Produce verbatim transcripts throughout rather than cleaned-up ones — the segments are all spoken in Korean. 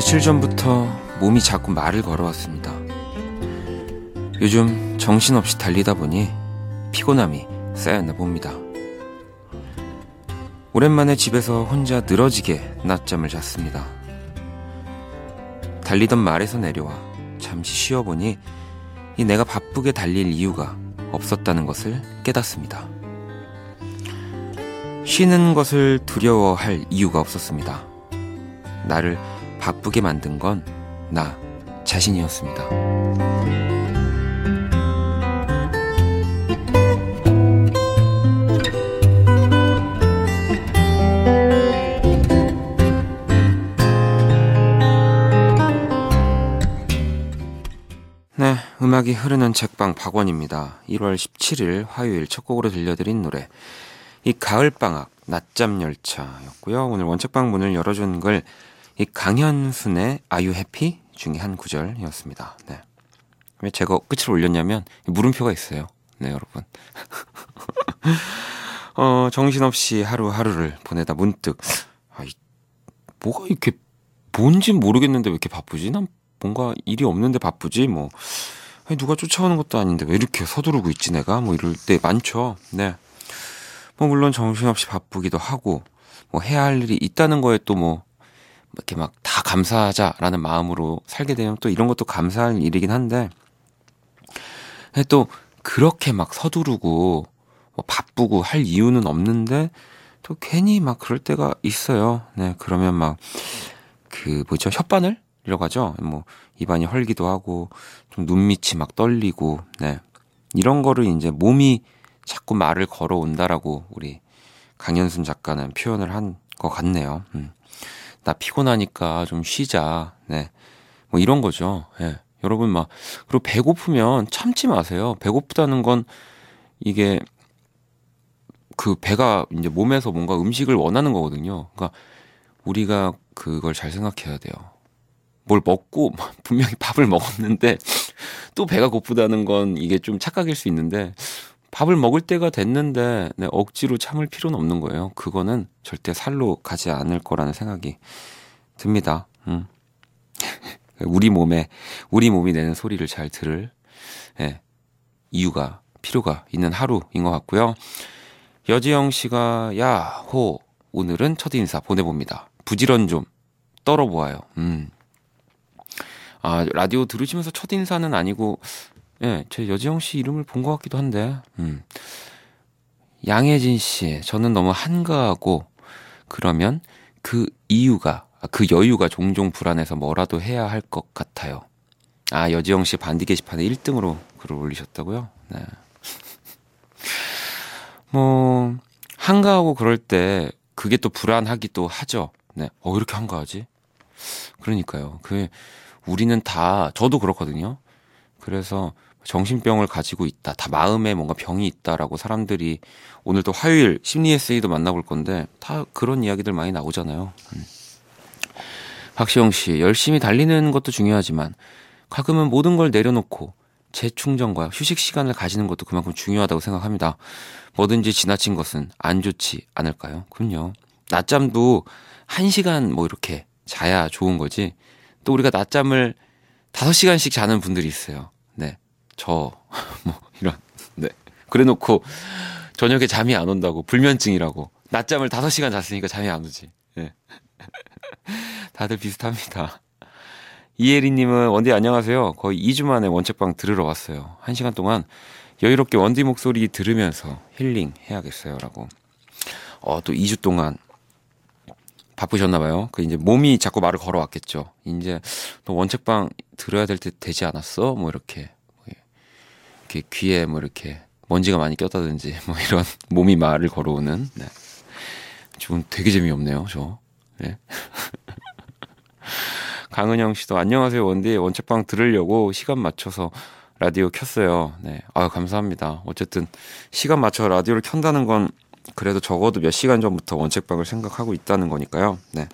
며칠 전부터 몸이 자꾸 말을 걸어왔습니다. 요즘 정신없이 달리다 보니 피곤함이 쌓였나 봅니다. 오랜만에 집에서 혼자 늘어지게 낮잠을 잤습니다. 달리던 말에서 내려와 잠시 쉬어보니 이 내가 바쁘게 달릴 이유가 없었다는 것을 깨닫습니다. 쉬는 것을 두려워할 이유가 없었습니다. 나를 바쁘게 만든 건 나 자신이었습니다. 네, 음악이 흐르는 책방 박원입니다. 일월 십칠일 화요일 첫 곡으로 들려드린 노래 이 가을방학 낮잠열차였고요. 오늘 원책방 문을 열어준 걸 이 강현순의 Are You Happy? 중에 한 구절이었습니다. 네. 왜 제가 끝을 올렸냐면 물음표가 있어요. 네, 여러분. 어, 정신없이 하루하루를 보내다 문득 아, 이, 뭐가 이렇게 뭔지 모르겠는데 왜 이렇게 바쁘지? 난 뭔가 일이 없는데 바쁘지? 뭐 아니, 누가 쫓아오는 것도 아닌데 왜 이렇게 서두르고 있지 내가? 뭐 이럴 때 많죠. 네. 뭐 물론 정신없이 바쁘기도 하고 뭐 해야 할 일이 있다는 거에 또 뭐 이렇게 막 다 감사하자라는 마음으로 살게 되면 또 이런 것도 감사할 일이긴 한데 또 그렇게 막 서두르고 뭐 바쁘고 할 이유는 없는데 또 괜히 막 그럴 때가 있어요. 네, 그러면 막 그 뭐죠? 혓바늘? 이라고 하죠. 뭐 입안이 헐기도 하고 좀 눈밑이 막 떨리고 네. 이런 거를 이제 몸이 자꾸 말을 걸어온다라고 우리 강현순 작가는 표현을 한 것 같네요. 음. 나 피곤하니까 좀 쉬자. 네. 뭐 이런 거죠. 예. 여러분 막 그리고 배고프면 참지 마세요. 배고프다는 건 이게 그 배가 이제 몸에서 뭔가 음식을 원하는 거거든요. 그러니까 우리가 그걸 잘 생각해야 돼요. 뭘 먹고 분명히 밥을 먹었는데 또 배가 고프다는 건 이게 좀 착각일 수 있는데 밥을 먹을 때가 됐는데 네, 억지로 참을 필요는 없는 거예요. 그거는 절대 살로 가지 않을 거라는 생각이 듭니다. 음. 우리 몸에 우리 몸이 내는 소리를 잘 들을 예, 이유가 필요가 있는 하루인 것 같고요. 여지영 씨가 야호 오늘은 첫인사 보내봅니다. 부지런 좀 떨어보아요. 음. 아 라디오 들으시면서 첫인사는 아니고 예, 제 여지영 씨 이름을 본 것 같기도 한데, 음. 양혜진 씨, 저는 너무 한가하고, 그러면 그 이유가, 그 여유가 종종 불안해서 뭐라도 해야 할 것 같아요. 아, 여지영 씨 반디 게시판에 일 등으로 글을 올리셨다고요? 네. 뭐, 한가하고 그럴 때, 그게 또 불안하기도 하죠. 네. 어, 왜 이렇게 한가하지? 그러니까요. 그, 우리는 다, 저도 그렇거든요. 그래서 정신병을 가지고 있다. 다 마음에 뭔가 병이 있다라고 사람들이 오늘 또 화요일 심리 에세이도 만나볼 건데 다 그런 이야기들 많이 나오잖아요. 음. 박시영 씨, 열심히 달리는 것도 중요하지만 가끔은 모든 걸 내려놓고 재충전과 휴식 시간을 가지는 것도 그만큼 중요하다고 생각합니다. 뭐든지 지나친 것은 안 좋지 않을까요? 그럼요. 낮잠도 한 시간 뭐 이렇게 자야 좋은 거지. 또 우리가 낮잠을 다섯 시간씩 자는 분들이 있어요. 네. 저, 뭐, 이런, 네. 그래 놓고, 저녁에 잠이 안 온다고, 불면증이라고, 낮잠을 다섯 시간 잤으니까 잠이 안 오지. 네. 다들 비슷합니다. 이혜리님은, 원디 안녕하세요. 거의 이 주 만에 원책방 들으러 왔어요. 한 시간 동안 여유롭게 원디 목소리 들으면서 힐링 해야겠어요. 라고. 어, 또 이 주 동안 바쁘셨나봐요. 그 이제 몸이 자꾸 말을 걸어왔겠죠. 이제 또 원책방 들어야 될 때 되지 않았어? 뭐 이렇게. 이렇게 귀에 뭐 이렇게 먼지가 많이 꼈다든지 뭐 이런 몸이 말을 걸어오는 네. 좀 되게 재미없네요 저 네. 강은영 씨도 안녕하세요 원디 원책방 들으려고 시간 맞춰서 라디오 켰어요. 네, 아 감사합니다. 어쨌든 시간 맞춰 라디오를 켠다는 건 그래도 적어도 몇 시간 전부터 원책방을 생각하고 있다는 거니까요. 네.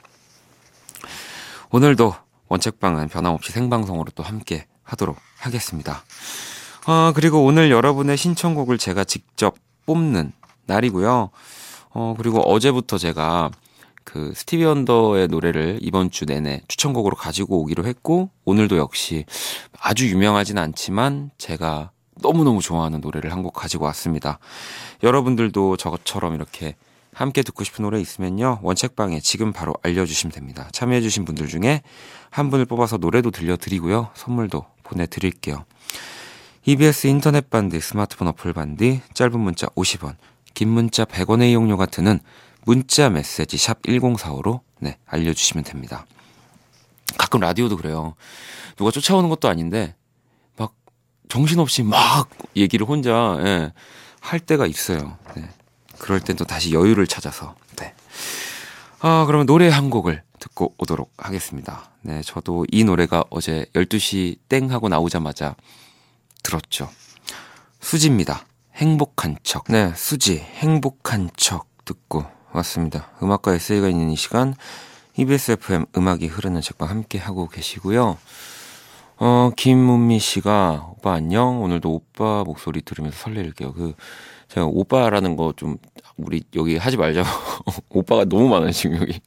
오늘도 원책방은 변함없이 생방송으로 또 함께 하도록 하겠습니다. 아, 그리고 오늘 여러분의 신청곡을 제가 직접 뽑는 날이고요. 어, 그리고 어제부터 제가 그 스티비 원더의 노래를 이번 주 내내 추천곡으로 가지고 오기로 했고, 오늘도 역시 아주 유명하진 않지만 제가 너무너무 좋아하는 노래를 한 곡 가지고 왔습니다. 여러분들도 저것처럼 이렇게 함께 듣고 싶은 노래 있으면요, 원책방에 지금 바로 알려주시면 됩니다. 참여해주신 분들 중에 한 분을 뽑아서 노래도 들려드리고요, 선물도 보내드릴게요. 이비에스 인터넷 반디, 스마트폰 어플 반디, 짧은 문자 오십 원, 긴 문자 백 원의 이용료가 드는 문자 메시지 샵 일공사오로 네, 알려주시면 됩니다. 가끔 라디오도 그래요. 누가 쫓아오는 것도 아닌데 막 정신없이 막 얘기를 혼자 예, 할 때가 있어요. 네. 그럴 땐 또 다시 여유를 찾아서 네. 아, 그러면 노래 한 곡을 듣고 오도록 하겠습니다. 네, 저도 이 노래가 어제 열두 시 땡 하고 나오자마자 들었죠. 수지입니다. 행복한 척. 네, 수지 행복한 척 듣고 왔습니다. 음악과 에세이가 있는 이 시간 이비에스 에프엠 음악이 흐르는 책방 함께 하고 계시고요. 어, 김문미 씨가 오빠 안녕. 오늘도 오빠 목소리 들으면서 설렐게요. 그 제가 오빠라는 거 좀 우리 여기 하지 말자고. 오빠가 너무 많아요 지금 여기.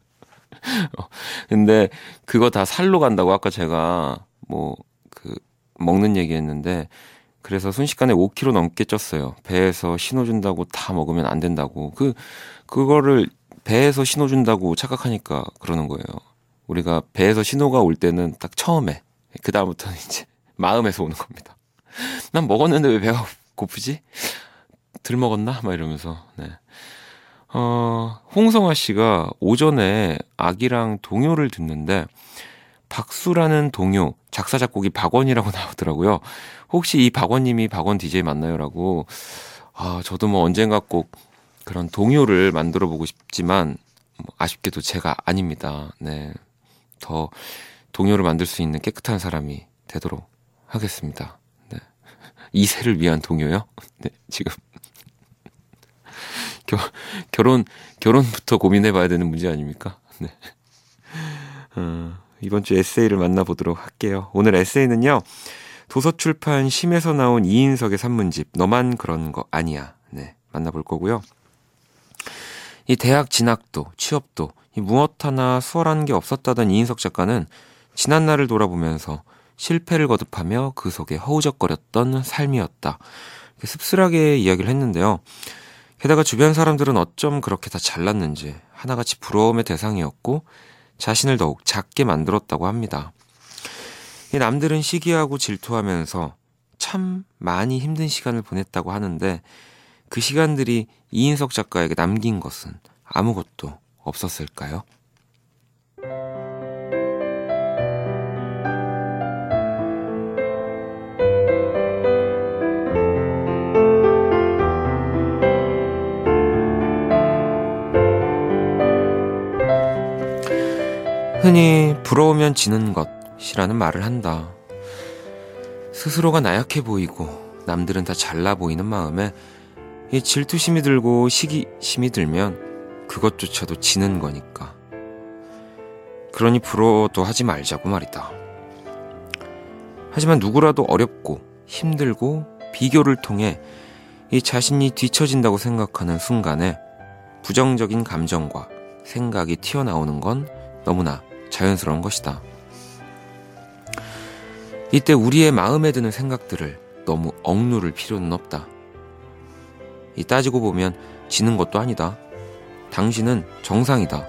근데 그거 다 살로 간다고 아까 제가 뭐 그 먹는 얘기했는데, 그래서 순식간에 오 킬로그램 넘게 쪘어요. 배에서 신호준다고 다 먹으면 안 된다고. 그 그거를 배에서 신호준다고 착각하니까 그러는 거예요. 우리가 배에서 신호가 올 때는 딱 처음에, 그 다음부터는 이제 마음에서 오는 겁니다. 난 먹었는데 왜 배가 고프지? 덜 먹었나? 막 이러면서. 네. 어, 홍성아 씨가 오전에 아기랑 동요를 듣는데 박수라는 동요 작사 작곡이 박원이라고 나오더라고요. 혹시 이 박원님이 박원 디제이 맞나요? 라고. 아, 저도 뭐 언젠가 꼭 그런 동요를 만들어 보고 싶지만 뭐 아쉽게도 제가 아닙니다. 네. 더 동요를 만들 수 있는 깨끗한 사람이 되도록 하겠습니다. 네. 이세를 위한 동요요? 네, 지금 겨, 결혼 결혼부터 고민해봐야 되는 문제 아닙니까? 네. 어, 이번 주 에세이를 만나보도록 할게요. 오늘 에세이는요, 도서출판 심에서 나온 이인석의 산문집 너만 그런 거 아니야. 네, 만나볼 거고요. 이 대학 진학도 취업도 이 무엇 하나 수월한 게 없었다던 이인석 작가는 지난 날을 돌아보면서 실패를 거듭하며 그 속에 허우적거렸던 삶이었다. 씁쓸하게 이야기를 했는데요. 게다가 주변 사람들은 어쩜 그렇게 다 잘났는지 하나같이 부러움의 대상이었고 자신을 더욱 작게 만들었다고 합니다. 이 남들은 시기하고 질투하면서 참 많이 힘든 시간을 보냈다고 하는데 그 시간들이 이인석 작가에게 남긴 것은 아무것도 없었을까요? 흔히 부러우면 지는 것이라는 말을 한다. 스스로가 나약해 보이고 남들은 다 잘나 보이는 마음에 이 질투심이 들고 시기심이 들면 그것조차도 지는 거니까. 그러니 부러워도 하지 말자고 말이다. 하지만 누구라도 어렵고 힘들고 비교를 통해 이 자신이 뒤처진다고 생각하는 순간에 부정적인 감정과 생각이 튀어나오는 건 너무나 자연스러운 것이다. 이때 우리의 마음에 드는 생각들을 너무 억누를 필요는 없다. 이 따지고 보면 지는 것도 아니다. 당신은 정상이다.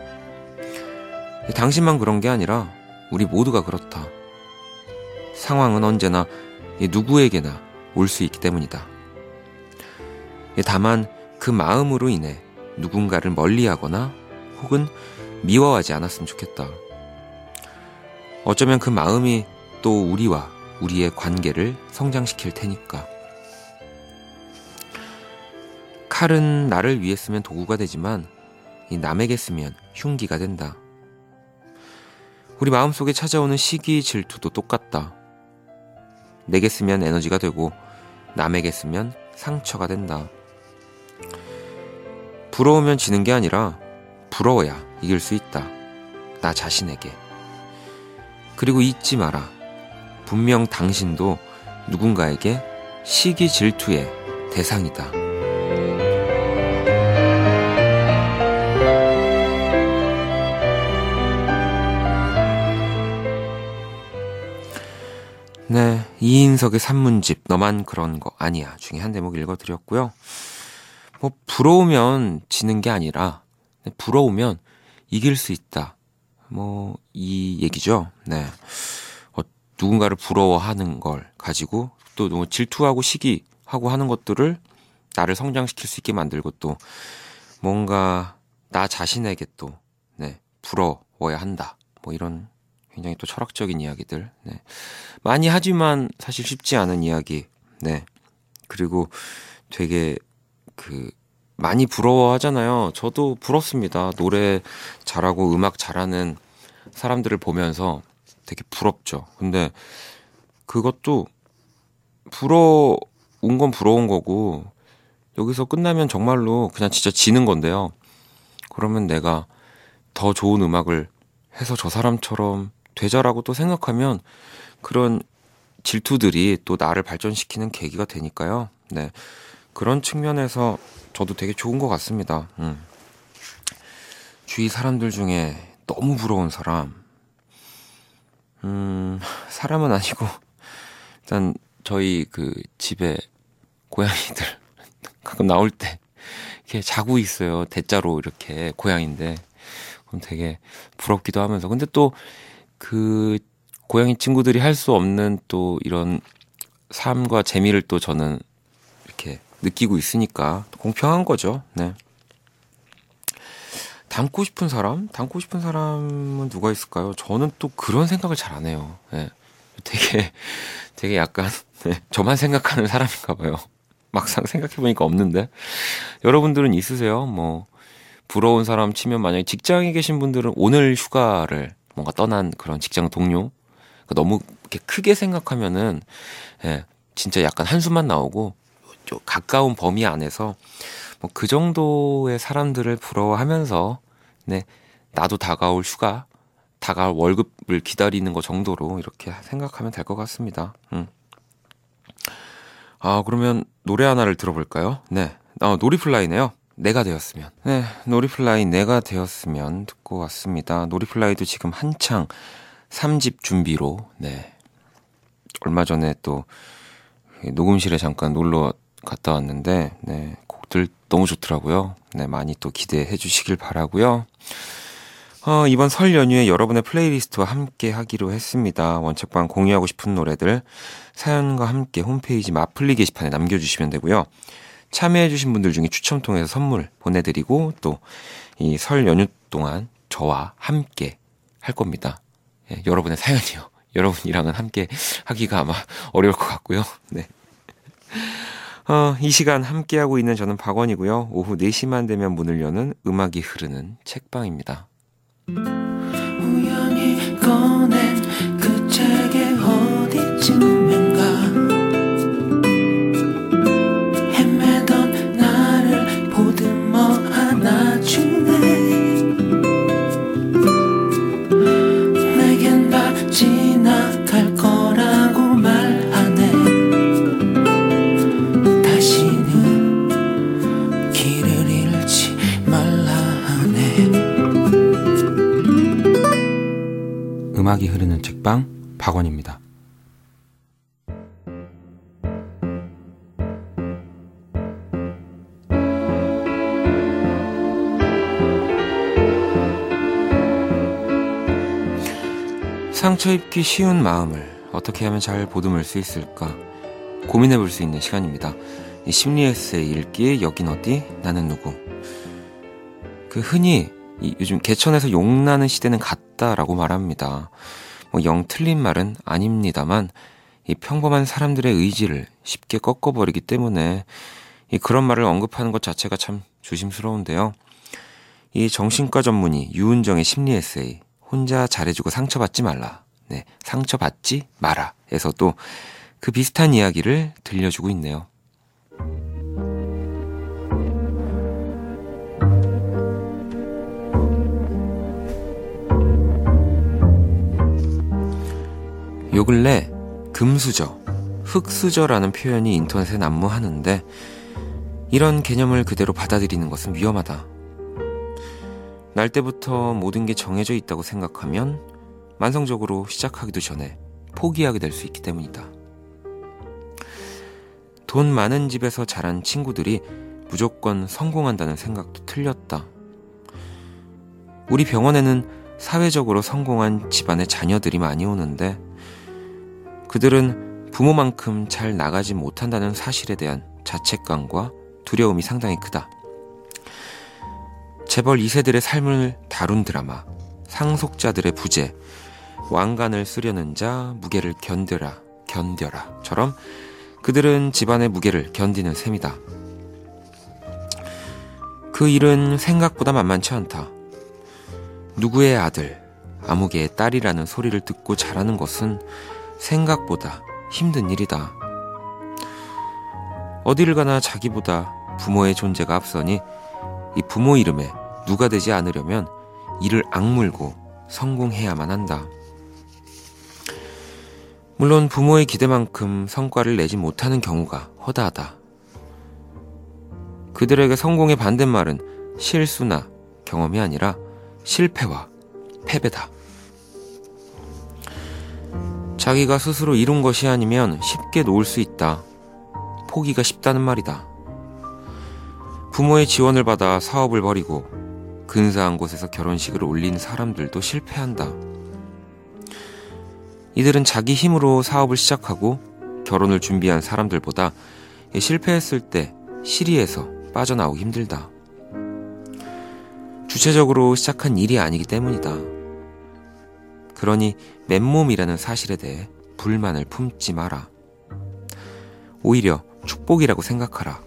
당신만 그런 게 아니라 우리 모두가 그렇다. 상황은 언제나 누구에게나 올 수 있기 때문이다. 다만 그 마음으로 인해 누군가를 멀리하거나 혹은 미워하지 않았으면 좋겠다. 어쩌면 그 마음이 또 우리와 우리의 관계를 성장시킬 테니까. 칼은 나를 위해 쓰면 도구가 되지만 이 남에게 쓰면 흉기가 된다. 우리 마음속에 찾아오는 시기, 질투도 똑같다. 내게 쓰면 에너지가 되고 남에게 쓰면 상처가 된다. 부러우면 지는 게 아니라 부러워야 이길 수 있다. 나 자신에게. 그리고 잊지 마라. 분명 당신도 누군가에게 시기 질투의 대상이다. 이인석의 산문집 너만 그런 거 아니야 중에 한 대목 읽어드렸고요. 뭐 부러우면 지는 게 아니라 부러우면 이길 수 있다. 뭐 이 얘기죠. 네. 어, 누군가를 부러워하는 걸 가지고 또 너무 질투하고 시기하고 하는 것들을 나를 성장시킬 수 있게 만들고 또 뭔가 나 자신에게 또 네, 부러워야 한다. 뭐 이런 굉장히 또 철학적인 이야기들. 네. 많이 하지만 사실 쉽지 않은 이야기. 네. 그리고 되게 그 많이 부러워하잖아요. 저도 부럽습니다. 노래 잘하고 음악 잘하는 사람들을 보면서 되게 부럽죠. 근데 그것도 부러운 건 부러운 거고 여기서 끝나면 정말로 그냥 진짜 지는 건데요. 그러면 내가 더 좋은 음악을 해서 저 사람처럼 되자라고 또 생각하면 그런 질투들이 또 나를 발전시키는 계기가 되니까요. 네. 그런 측면에서 저도 되게 좋은 것 같습니다. 음. 주위 사람들 중에 너무 부러운 사람, 음, 사람은 아니고, 일단 저희 그 집에 고양이들 가끔 나올 때 이렇게 자고 있어요. 대자로 이렇게 고양인데, 그럼 되게 부럽기도 하면서. 근데 또 그 고양이 친구들이 할 수 없는 또 이런 삶과 재미를 또 저는 이렇게 느끼고 있으니까 공평한 거죠. 네. 닮고 싶은 사람? 닮고 싶은 사람은 누가 있을까요? 저는 또 그런 생각을 잘 안 해요. 네. 되게 되게 약간 네. 저만 생각하는 사람인가 봐요. 막상 생각해보니까 없는데 여러분들은 있으세요? 뭐 부러운 사람 치면 만약에 직장에 계신 분들은 오늘 휴가를 뭔가 떠난 그런 직장 동료 너무 이렇게 크게 생각하면은 예, 진짜 약간 한숨만 나오고 좀 가까운 범위 안에서 뭐 그 정도의 사람들을 부러워하면서 네 나도 다가올 휴가 다가올 월급을 기다리는 것 정도로 이렇게 생각하면 될 것 같습니다. 음. 아 그러면 노래 하나를 들어볼까요? 네, 아, 노리플라이네요. 내가 되었으면. 네, 노리플라이 내가 되었으면 듣고 왔습니다. 노리플라이도 지금 한창 삼 집 준비로 네 얼마 전에 또 녹음실에 잠깐 놀러 갔다 왔는데 네 곡들 너무 좋더라고요. 네 많이 또 기대해 주시길 바라고요. 어, 이번 설 연휴에 여러분의 플레이리스트와 함께 하기로 했습니다. 원책방 공유하고 싶은 노래들 사연과 함께 홈페이지 마플리 게시판에 남겨주시면 되고요. 참여해주신 분들 중에 추첨 통해서 선물 보내드리고 또 이 설 연휴 동안 저와 함께 할 겁니다. 예, 여러분의 사연이요. 여러분이랑은 함께 하기가 아마 어려울 것 같고요. 네. 어, 이 시간 함께하고 있는 저는 박원이고요. 오후 네 시만 되면 문을 여는 음악이 흐르는 책방입니다. 우연히 꺼낸 그 책의 어디쯤인가 헤매던 나를 보듬어 안아주네 내겐 다 지나갈 거라고 말하네 다시는 길을 잃지 말라 하네 음악이 흐르는 책방 박원입니다. 상처 입기 쉬운 마음을 어떻게 하면 잘 보듬을 수 있을까 고민해 볼 수 있는 시간입니다. 이 심리 에세이 읽기에 여긴 어디 나는 누구. 그 흔히 이 요즘 개천에서 용나는 시대는 갔다라고 말합니다. 뭐 영 틀린 말은 아닙니다만 이 평범한 사람들의 의지를 쉽게 꺾어버리기 때문에 이 그런 말을 언급하는 것 자체가 참 조심스러운데요. 이 정신과 전문의 유은정의 심리 에세이 혼자 잘해주고 상처받지 말라. 네, 상처받지 마라. 에서 또 그 비슷한 이야기를 들려주고 있네요. 요 근래 금수저, 흙수저라는 표현이 인터넷에 난무하는데 이런 개념을 그대로 받아들이는 것은 위험하다. 날 때부터 모든 게 정해져 있다고 생각하면 만성적으로 시작하기도 전에 포기하게 될 수 있기 때문이다. 돈 많은 집에서 자란 친구들이 무조건 성공한다는 생각도 틀렸다. 우리 병원에는 사회적으로 성공한 집안의 자녀들이 많이 오는데 그들은 부모만큼 잘 나가지 못한다는 사실에 대한 자책감과 두려움이 상당히 크다. 재벌 이 세들의 삶을 다룬 드라마 상속자들의 부재, 왕관을 쓰려는 자 무게를 견뎌라 견뎌라 처럼 그들은 집안의 무게를 견디는 셈이다. 그 일은 생각보다 만만치 않다. 누구의 아들, 아무개의 딸이라는 소리를 듣고 자라는 것은 생각보다 힘든 일이다. 어디를 가나 자기보다 부모의 존재가 앞서니 이 부모 이름에 누가 되지 않으려면 이를 악물고 성공해야만 한다. 물론 부모의 기대만큼 성과를 내지 못하는 경우가 허다하다. 그들에게 성공의 반대말은 실수나 경험이 아니라 실패와 패배다. 자기가 스스로 이룬 것이 아니면 쉽게 놓을 수 있다. 포기가 쉽다는 말이다. 부모의 지원을 받아 사업을 벌이고 근사한 곳에서 결혼식을 올린 사람들도 실패한다. 이들은 자기 힘으로 사업을 시작하고 결혼을 준비한 사람들보다 실패했을 때 시리에서 빠져나오기 힘들다. 주체적으로 시작한 일이 아니기 때문이다. 그러니 맨몸이라는 사실에 대해 불만을 품지 마라. 오히려 축복이라고 생각하라.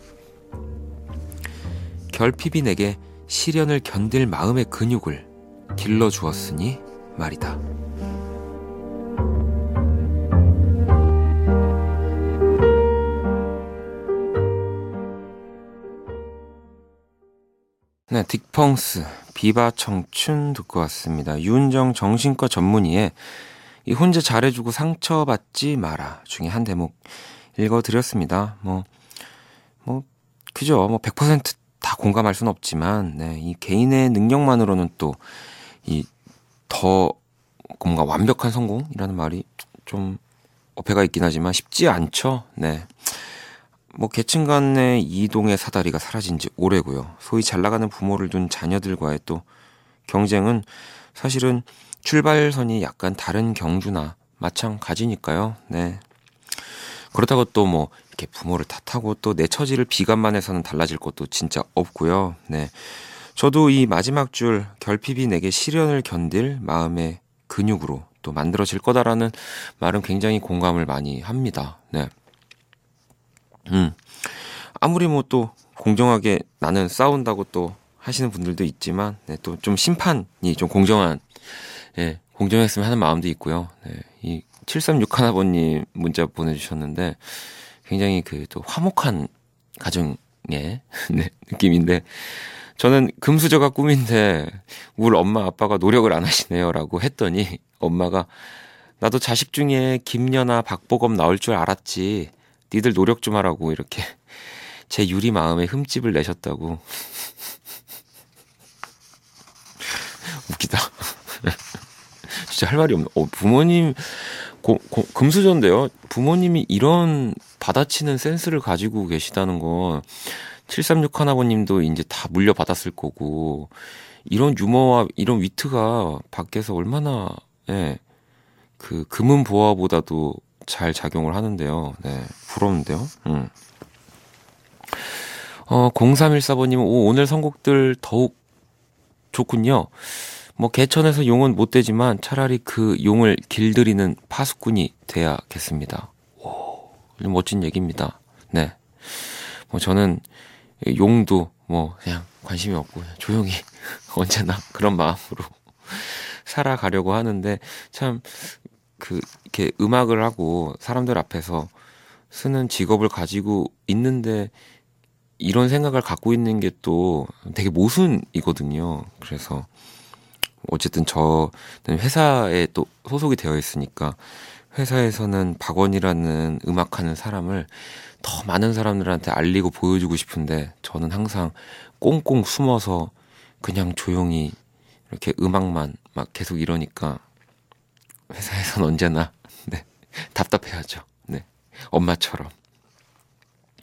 결핍이 내게 시련을 견딜 마음의 근육을 길러주었으니 말이다. 네, 딕펑스 비바 청춘 듣고 왔습니다. 윤정 정신과 전문의의 이 혼자 잘해주고 상처받지 마라 중에 한 대목 읽어드렸습니다. 뭐, 뭐, 그죠. 뭐, 백 퍼센트 다 공감할 수는 없지만, 네, 이 개인의 능력만으로는 또, 이, 더, 뭔가 완벽한 성공이라는 말이 좀 어폐가 있긴 하지만 쉽지 않죠. 네. 뭐, 계층 간의 이동의 사다리가 사라진 지 오래고요. 소위 잘 나가는 부모를 둔 자녀들과의 또 경쟁은 사실은 출발선이 약간 다른 경주나 마찬가지니까요. 네. 그렇다고 또 뭐 이렇게 부모를 탓하고 또 내 처지를 비관만 해서는 달라질 것도 진짜 없고요. 네. 저도 이 마지막 줄 결핍이 내게 시련을 견딜 마음의 근육으로 또 만들어질 거다라는 말은 굉장히 공감을 많이 합니다. 네. 음. 아무리 뭐 또 공정하게 나는 싸운다고 또 하시는 분들도 있지만 네, 또 좀 심판이 좀 공정한 예, 공정했으면 하는 마음도 있고요. 네. 이 칠삼육일 번님 문자 보내주셨는데 굉장히 그 또 화목한 가정의 네, 느낌인데 저는 금수저가 꿈인데 우리 엄마 아빠가 노력을 안 하시네요라고 했더니 엄마가 나도 자식 중에 김연아 박보검 나올 줄 알았지 니들 노력 좀 하라고 이렇게 제 유리 마음에 흠집을 내셨다고. 웃기다. 진짜 할 말이 없네. 어, 부모님 고, 고, 금수저인데요. 부모님이 이런 받아치는 센스를 가지고 계시다는 건 칠삼육일 번님도 이제 다 물려받았을 거고 이런 유머와 이런 위트가 밖에서 얼마나 예, 그 금은 보화보다도 잘 작용을 하는데요. 네, 부러운데요. 음. 어, 공삼일사 번님은 오, 오늘 선곡들 더욱 좋군요. 뭐 개천에서 용은 못 되지만 차라리 그 용을 길들이는 파수꾼이 돼야겠습니다. 오, 멋진 얘기입니다. 네, 뭐 저는 용도 뭐 그냥 관심이 없고 조용히 언제나 그런 마음으로 살아가려고 하는데 참 그 이렇게 음악을 하고 사람들 앞에서 쓰는 직업을 가지고 있는데 이런 생각을 갖고 있는 게 또 되게 모순이거든요. 그래서 어쨌든 저는 회사에 또 소속이 되어 있으니까 회사에서는 박원이라는 음악하는 사람을 더 많은 사람들한테 알리고 보여주고 싶은데 저는 항상 꽁꽁 숨어서 그냥 조용히 이렇게 음악만 막 계속 이러니까 회사에선 언제나 네, 답답해하죠. 네, 엄마처럼.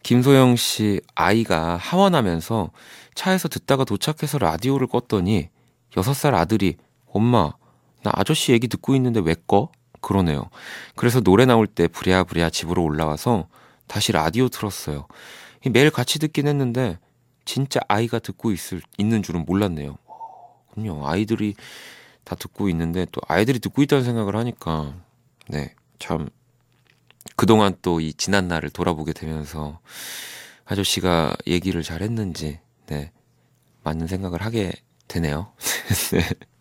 김소영 씨 아이가 하원하면서 차에서 듣다가 도착해서 라디오를 껐더니 여섯 살 아들이 엄마, 나 아저씨 얘기 듣고 있는데 왜 꺼? 그러네요. 그래서 노래 나올 때 부랴부랴 집으로 올라와서 다시 라디오 틀었어요. 매일 같이 듣긴 했는데 진짜 아이가 듣고 있을, 있는 줄은 몰랐네요. 그럼요. 아이들이 다 듣고 있는데 또 아이들이 듣고 있다는 생각을 하니까 네, 참 그동안 또 이 지난 날을 돌아보게 되면서 아저씨가 얘기를 잘 했는지 네, 맞는 생각을 하게 되네요. 네.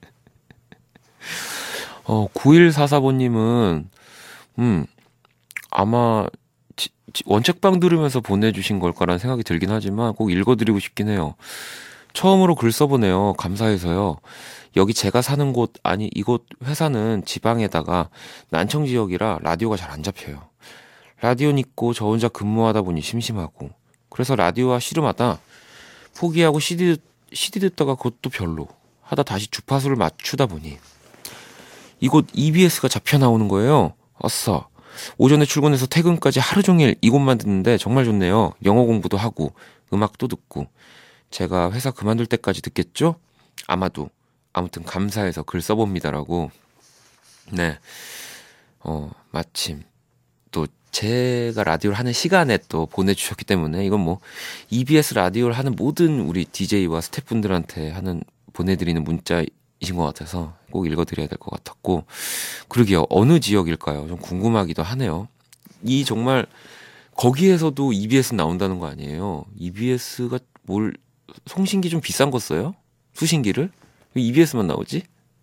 어, 구일사사번님은 음, 아마 지, 지, 원책방 들으면서 보내주신 걸까라는 생각이 들긴 하지만 꼭 읽어드리고 싶긴 해요. 처음으로 글 써보네요. 감사해서요. 여기 제가 사는 곳, 아니 이곳 회사는 지방에다가 난청 지역이라 라디오가 잘 안 잡혀요. 라디오는 있고 저 혼자 근무하다 보니 심심하고 그래서 라디오와 씨름하다 포기하고 씨디, 씨디 듣다가 그것도 별로 하다 다시 주파수를 맞추다 보니 이곳 이비에스가 잡혀 나오는 거예요. 아싸. 오전에 출근해서 퇴근까지 하루 종일 이곳만 듣는데 정말 좋네요. 영어 공부도 하고 음악도 듣고 제가 회사 그만둘 때까지 듣겠죠? 아마도. 아무튼 감사해서 글 써봅니다라고. 네. 어, 마침 또 제가 라디오를 하는 시간에 또 보내주셨기 때문에 이건 뭐 이비에스 라디오를 하는 모든 우리 디제이와 스태프분들한테 하는 보내드리는 문자이신 것 같아서 꼭 읽어드려야 될 것 같았고 그러게요. 어느 지역일까요? 좀 궁금하기도 하네요. 이 정말 거기에서도 이비에스 나온다는 거 아니에요? 이비에스가 뭘 송신기 좀 비싼 거 써요? 수신기를? 왜 이비에스만 나오지?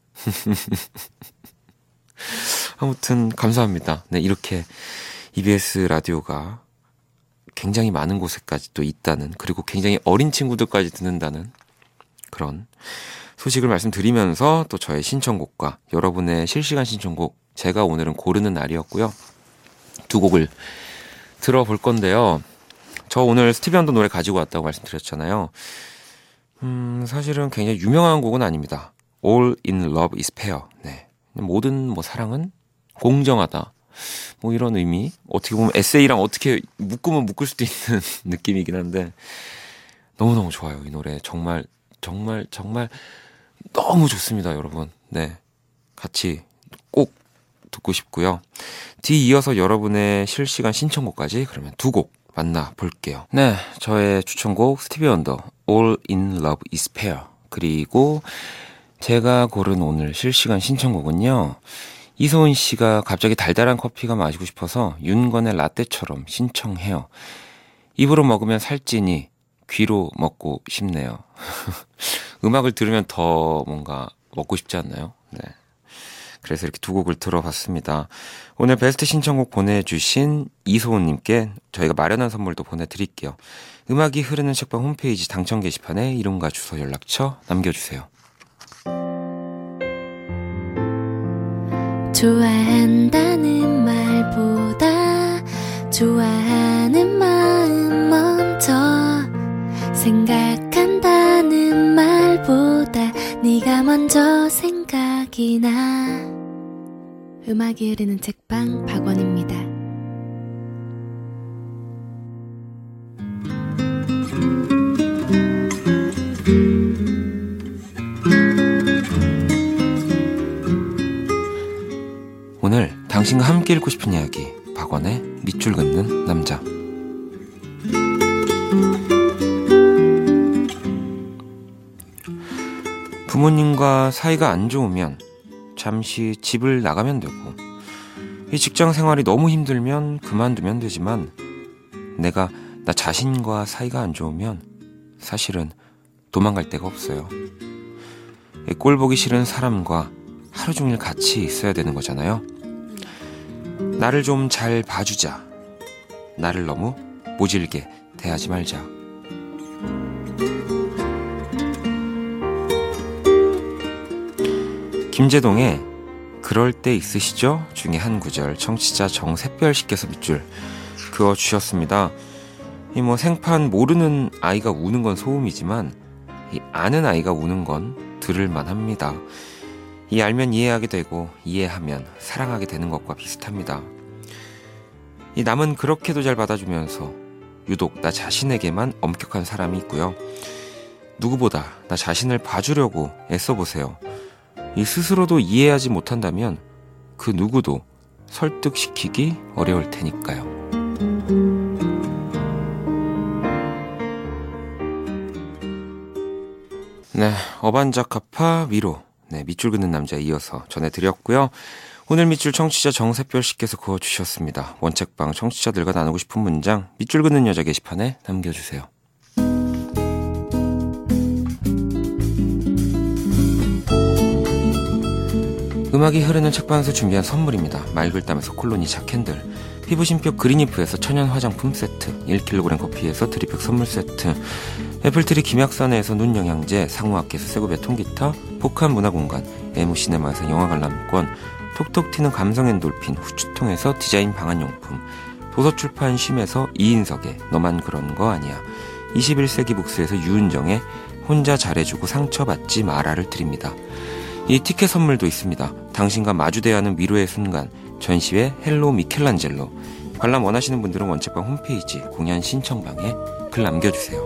아무튼 감사합니다. 네, 이렇게 이비에스 라디오가 굉장히 많은 곳에까지 또 있다는 그리고 굉장히 어린 친구들까지 듣는다는 그런 소식을 말씀드리면서 또 저의 신청곡과 여러분의 실시간 신청곡 제가 오늘은 고르는 날이었고요. 두 곡을 들어볼 건데요. 저 오늘 스티비 원더 노래 가지고 왔다고 말씀드렸잖아요. 음, 사실은 굉장히 유명한 곡은 아닙니다. All in love is fair. 네. 모든 뭐 사랑은 공정하다. 뭐 이런 의미. 어떻게 보면 에세이랑 어떻게 묶으면 묶을 수도 있는 느낌이긴 한데 너무너무 좋아요. 이 노래 정말 정말 정말 너무 좋습니다, 여러분. 네. 같이 꼭 듣고 싶고요. 뒤 이어서 여러분의 실시간 신청곡까지 그러면 두 곡 만나볼게요. 네, 저의 추천곡 스티비 원더 All in Love is Fair 그리고 제가 고른 오늘 실시간 신청곡은요. 이소은 씨가 갑자기 달달한 커피가 마시고 싶어서 윤건의 라떼처럼 신청해요. 입으로 먹으면 살찌니 귀로 먹고 싶네요. 음악을 들으면 더 뭔가 먹고 싶지 않나요? 네. 그래서 이렇게 두 곡을 들어봤습니다. 오늘 베스트 신청곡 보내주신 이소은님께 저희가 마련한 선물도 보내드릴게요. 음악이 흐르는 책방 홈페이지 당첨 게시판에 이름과 주소 연락처 남겨주세요. 좋아한다는 말보다 좋아하는 마음 먼저 생각한다는 말보다 네가 먼저 생각이 나. 음악이 흐르는 책방 박원입니다. 오늘 당신과 함께 읽고 싶은 이야기 박원의 밑줄 긋는 남자. 부모님과 사이가 안 좋으면 잠시 집을 나가면 되고 이 직장 생활이 너무 힘들면 그만두면 되지만 내가 나 자신과 사이가 안 좋으면 사실은 도망갈 데가 없어요. 꼴 보기 싫은 사람과 하루 종일 같이 있어야 되는 거잖아요. 나를 좀 잘 봐주자. 나를 너무 모질게 대하지 말자. 김재동의 그럴 때 있으시죠? 중에 한 구절 청취자 정샛별씨께서 밑줄 그어주셨습니다. 이 뭐 생판 모르는 아이가 우는 건 소음이지만 이 아는 아이가 우는 건 들을만 합니다. 이 알면 이해하게 되고 이해하면 사랑하게 되는 것과 비슷합니다. 이 남은 그렇게도 잘 받아주면서 유독 나 자신에게만 엄격한 사람이 있고요. 누구보다 나 자신을 봐주려고 애써보세요. 이 스스로도 이해하지 못한다면 그 누구도 설득시키기 어려울 테니까요. 네, 어반자카파 위로, 네, 밑줄 긋는 남자에 이어서 전해드렸고요. 오늘 밑줄 청취자 정세별 씨께서 그어주셨습니다. 원책방 청취자들과 나누고 싶은 문장 밑줄 긋는 여자 게시판에 남겨주세요. 음악이 흐르는 책방에서 준비한 선물입니다. 말글담에서 콜로니 자캔들, 피부신표 그린이프에서 천연 화장품 세트, 일 킬로그램 커피에서 드립백 선물 세트, 애플트리 김약산에서 눈영양제, 상호학기에서 세고배 통기타, 복합 문화공간, 에무시네마에서 영화 관람권, 톡톡 튀는 감성 엔돌핀 후추통에서 디자인 방한용품, 도서출판 쉼에서 이인석의 너만 그런 거 아니야, 이십일 세기 북스에서 유은정의 혼자 잘해주고 상처받지 마라를 드립니다. 이 티켓 선물도 있습니다. 당신과 마주대야 하는 위로의 순간, 전시회 헬로 미켈란젤로. 관람 원하시는 분들은 원책방 홈페이지 공연 신청방에 글 남겨주세요.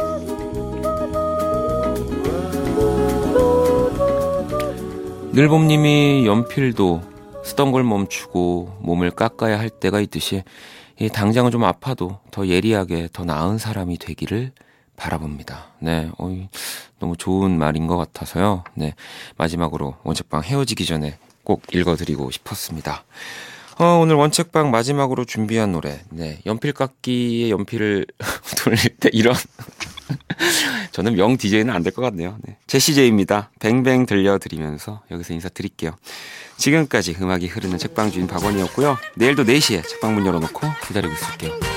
늘봄님이 연필도 쓰던 걸 멈추고 몸을 깎아야 할 때가 있듯이 이 당장은 좀 아파도 더 예리하게 더 나은 사람이 되기를 바라봅니다. 네, 어이, 너무 좋은 말인 것 같아서요. 네, 마지막으로 원책방 헤어지기 전에 꼭 읽어드리고 싶었습니다. 어, 오늘 원책방 마지막으로 준비한 노래, 네, 연필 깎기에 연필을 돌릴 때 이런 저는 명 디제이는 안 될 것 같네요. 네. 제시제이입니다. 뱅뱅 들려드리면서 여기서 인사드릴게요. 지금까지 음악이 흐르는 책방 주인 박원이었고요. 내일도 네 시에 책방 문 열어놓고 기다리고 있을게요.